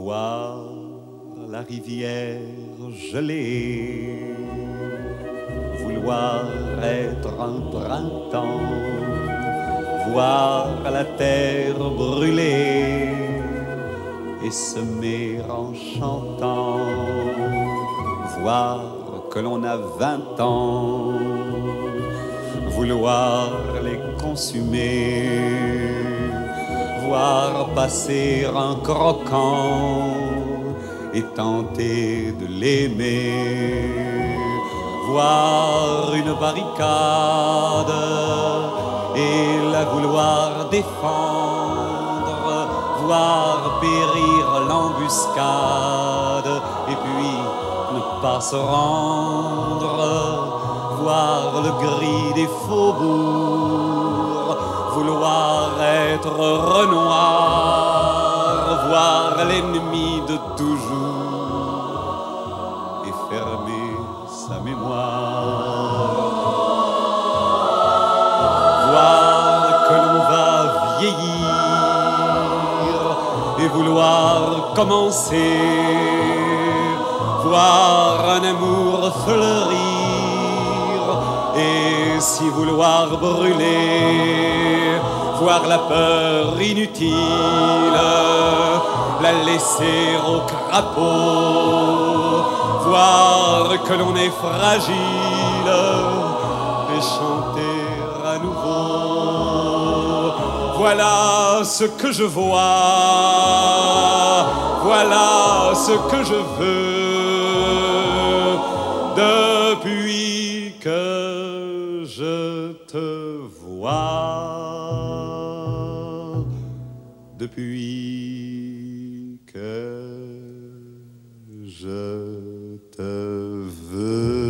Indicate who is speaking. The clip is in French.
Speaker 1: voir la rivière gelée, vouloir être un printemps, voir la terre brûler et semer en chantant, voir que l'on a 20 ans, vouloir les consumer, voir passer un croquant et tenter de l'aimer, voir une barricade et la vouloir défendre, voir périr l'embuscade et puis ne pas se rendre, voir le gris des faubourgs, vouloir être Renoir, voir l'ennemi de toujours et fermer sa mémoire, voir que l'on va vieillir et vouloir commencer, voir un amour fleurir et si vouloir brûler, voir la peur inutile, la laisser au crapaud, voir que l'on est fragile et chanter à nouveau. Voilà ce que je vois, voilà ce que je veux depuis que je te vois, depuis que je te veux.